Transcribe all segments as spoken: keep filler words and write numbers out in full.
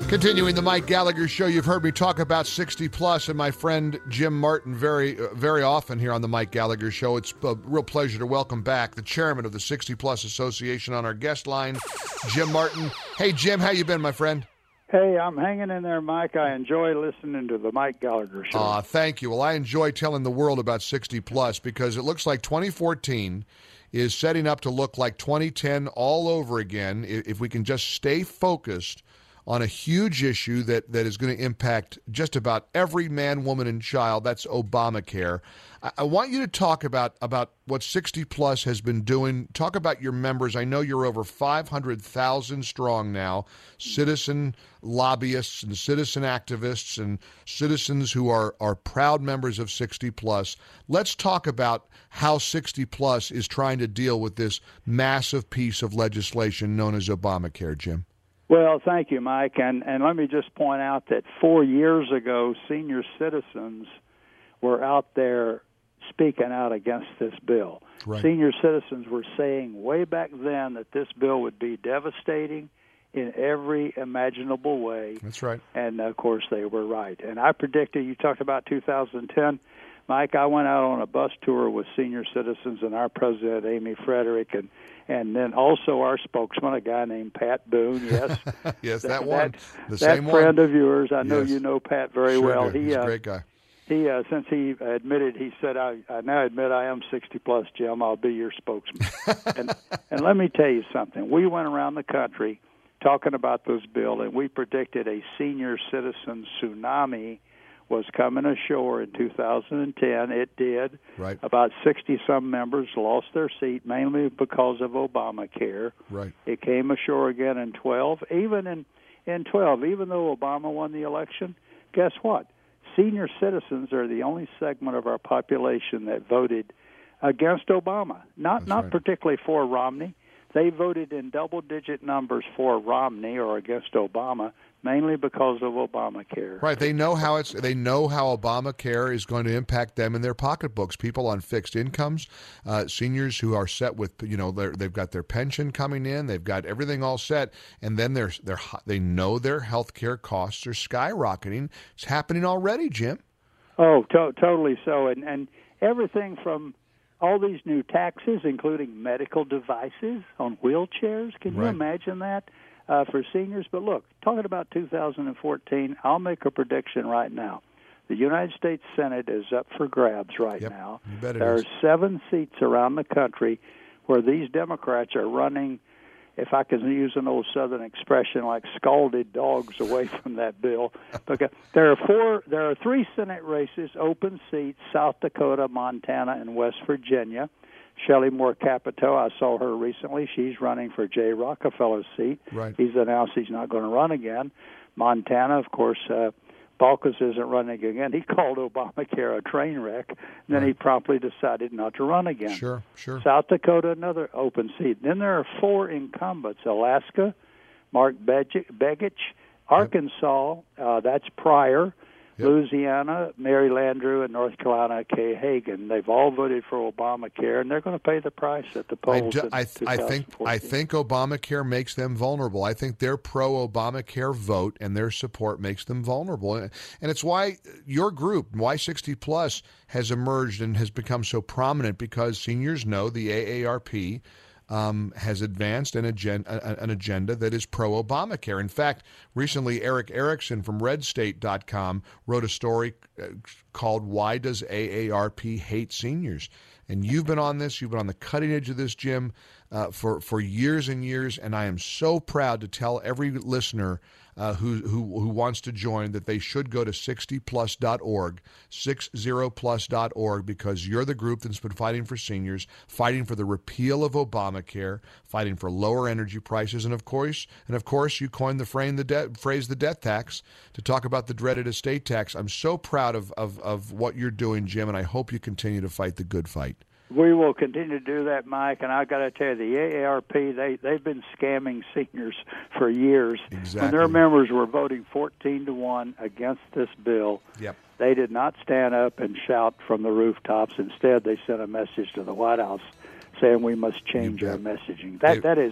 Continuing the Mike Gallagher Show, you've heard me talk about sixty plus and my friend Jim Martin very, uh, very often here on the Mike Gallagher Show. It's a real pleasure to welcome back the chairman of the sixty plus Association on our guest line, Jim Martin. Hey, Jim, how you been, my friend? Hey, I'm hanging in there, Mike. I enjoy listening to the Mike Gallagher Show. Aw, thank you. Well, I enjoy telling the world about sixty plus because it looks like twenty fourteen is setting up to look like twenty ten all over again if we can just stay focused on a huge issue that, that is going to impact just about every man, woman, and child. That's Obamacare. I, I want you to talk about, about what sixty plus has been doing. Talk about your members. I know you're over five hundred thousand strong now, citizen lobbyists and citizen activists and citizens who are, are proud members of sixty plus. Let's talk about how sixty plus is trying to deal with this massive piece of legislation known as Obamacare, Jim. Well, thank you, Mike. And, and let me just point out that four years ago, senior citizens were out there speaking out against this bill. Right. Senior citizens were saying way back then that this bill would be devastating in every imaginable way. That's right. And, of course, they were right. And I predicted, you talked about two thousand ten. Mike, I went out on a bus tour with senior citizens and our president, Amy Frederick, and And then also our spokesman, a guy named Pat Boone. Yes, yes, that, that one, that, the that same friend one. of yours. I know yes. you know Pat very sure well. Do. He, He's uh, a great guy. He, uh, since he admitted, he said, I, "I now admit I am sixty plus, Jim. I'll be your spokesman." and and let me tell you something. We went around the country talking about this bill, and we predicted a senior citizen tsunami was coming ashore in two thousand ten. It did. Right. About sixty-some members lost their seat, mainly because of Obamacare. Right. It came ashore again in twelve. Even in, in twelve, even though Obama won the election, guess what? Senior citizens are the only segment of our population that voted against Obama, not That's not right. particularly for Romney. They voted in double-digit numbers for Romney or against Obama, mainly because of Obamacare. Right. They know how it's. They know how Obamacare is going to impact them in their pocketbooks. People on fixed incomes, uh, seniors who are set with, you know, they've got their pension coming in, they've got everything all set, and then they're they're they know their health care costs are skyrocketing. It's happening already, Jim. Oh, to- totally so, and and everything from all these new taxes, including medical devices on wheelchairs. Can you Right. imagine that? Uh, for seniors. But look, talking about two thousand fourteen, I'll make a prediction right now. The United States Senate is up for grabs right Yep, now. you bet it there is. are seven seats around the country where these Democrats are running, if I can use an old Southern expression, like scalded dogs away from that bill. Because there are four, there are three Senate races, open seats: South Dakota, Montana, and West Virginia. Shelley Moore Capito, I saw her recently. She's running for Jay Rockefeller's seat. Right. He's announced he's not going to run again. Montana, of course, uh, Balkus isn't running again. He called Obamacare a train wreck, and then Right. he promptly decided not to run again. Sure, sure. South Dakota, another open seat. Then there are four incumbents: Alaska, Mark Begich, Arkansas, uh, that's Pryor, Yep. Louisiana, Mary Landrieu, and North Carolina, Kay Hagan. They've all voted for Obamacare, and they're going to pay the price at the I, polls. do, in I, th- I think I twenty fourteen. think Obamacare makes them vulnerable. I think their pro-Obamacare vote and their support makes them vulnerable, and it's why your group, Y sixty plus, has emerged and has become so prominent because seniors know the A A R P Um, has advanced an agenda, an agenda that is pro-Obamacare. In fact, recently Eric Erickson from red state dot com wrote a story called "Why Does A A R P Hate Seniors?" And you've been on this, you've been on the cutting edge of this, Jim, uh, for, for years and years, and I am so proud to tell every listener uh, who, who who wants to join that they should go to sixty plus dot org, sixty plus dot org, because you're the group that's been fighting for seniors, fighting for the repeal of Obamacare, fighting for lower energy prices, and of course, and of course, you coined the phrase the, de- phrase the death tax to talk about the dreaded estate tax. I'm so proud of, of, of what you're doing, Jim, and I hope you continue to fight the good fight. We will continue to do that, Mike, and I got to tell you, the A A R P, they, they've been scamming seniors for years. Exactly. When their members were voting fourteen to one against this bill, Yep. they did not stand up and shout from the rooftops. Instead, they sent a message to the White House saying we must change You our bet. messaging. That They- That is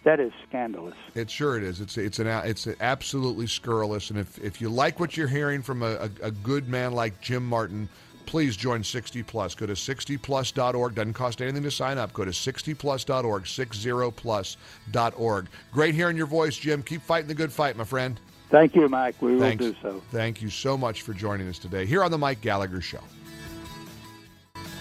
that is scandalous. It sure it is. It's it's an it's absolutely scurrilous. And if if you like what you're hearing from a, a, a good man like Jim Martin, please join sixty plus. Go to sixty plus dot org. Doesn't cost anything to sign up. Go to sixty plus dot org, sixty plus dot org. Great hearing your voice, Jim. Keep fighting the good fight, my friend. Thank you, Mike. We Thanks. will do so. Thank you so much for joining us today here on the Mike Gallagher Show.